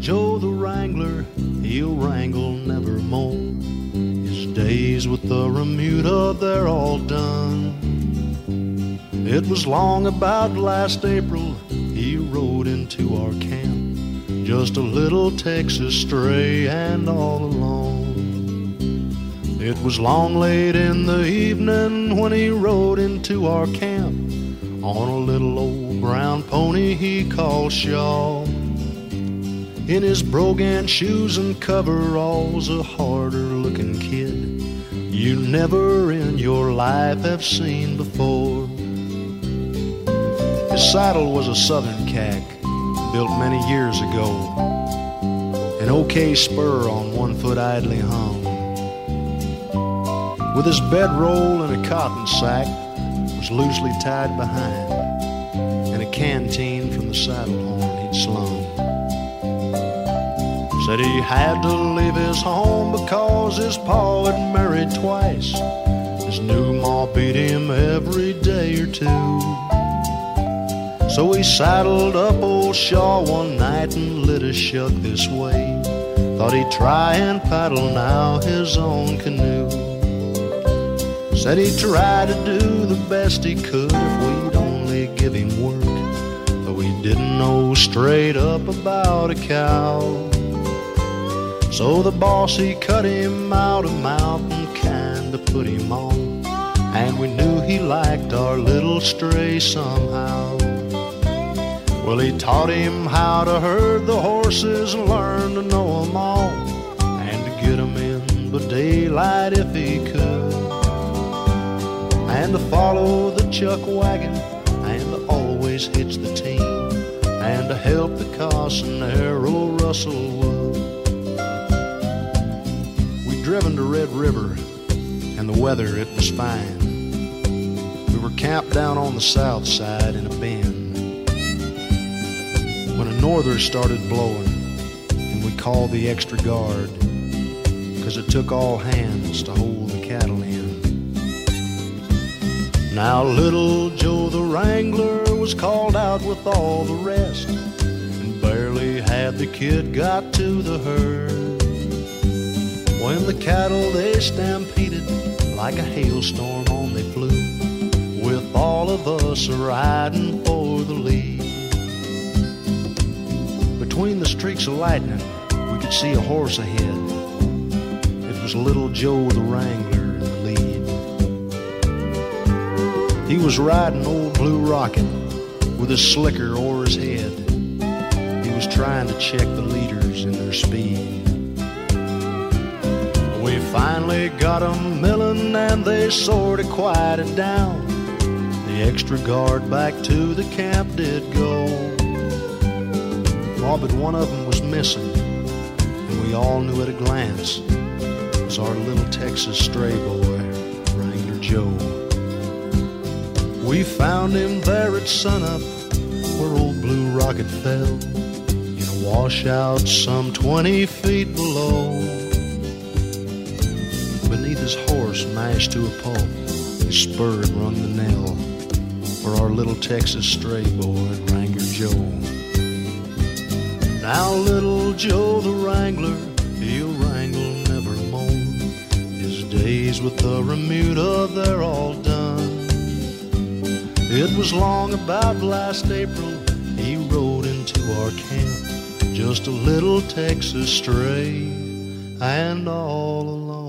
Joe the Wrangler, he'll wrangle nevermore. His days with the remuda, they're all done. It was long about last April, he rode into our camp, just a little Texas stray and all alone. It was long late in the evening when he rode into our camp on a little old brown pony he called Shaw. In his brogan shoes and coveralls, a harder-looking kid you never in your life have seen before. His saddle was a southern cack, built many years ago. An OK spur on one foot idly hung. With his bedroll in a cotton sack was loosely tied behind, and a canteen from the saddle horn he'd slung. Said he had to leave his home because his pa had married twice. His new ma beat him every day or two. So he saddled up old Shaw one night and lit a shuck this way. Thought he'd try and paddle now his own canoe. Said he'd try to do the best he could if we'd only give him work, though he didn't know straight up about a cow. So the boss, he cut him out of mouth and kinda put him on, and we knew he liked our little stray somehow. Well, he taught him how to herd the horses and learn to know 'em all, and to get 'em in by daylight if he could, and to follow the chuck wagon, and to always hitch the team, and to help the Casanero rustle wood. We'd driven to Red River, and the weather, it was fine. We were camped down on the south side in a bend, when a norther started blowing, and we called the extra guard, 'cause it took all hands to hold the cattle in. Now little Joe the Wrangler was called out with all the rest, and barely had the kid got to the herd, when the cattle, they stampeded like a hailstorm on they flew, with all of us riding for the lead. Between the streaks of lightning, we could see a horse ahead. It was little Joe the Wrangler in the lead. He was riding old Blue Rocket with his slicker o'er his head. He was trying to check the leaders in their speed. We finally got 'em milling and they sorta quieted down. The extra guard back to the camp did go. All but one of them was missing, and we all knew at a glance it was our little Texas stray boy, Wrangler Joe. We found him there at sunup where old Blue Rocket fell, in a washout some 20 feet below. Beneath his horse, mashed to a pulp, his spur had rung the knell for our little Texas stray boy, Wrangler Joe. Now little Joe the Wrangler, he'll wrangle nevermore. His days with the remuda, they're all done. It was long about last April, he rode into our camp, just a little Texas stray and all alone.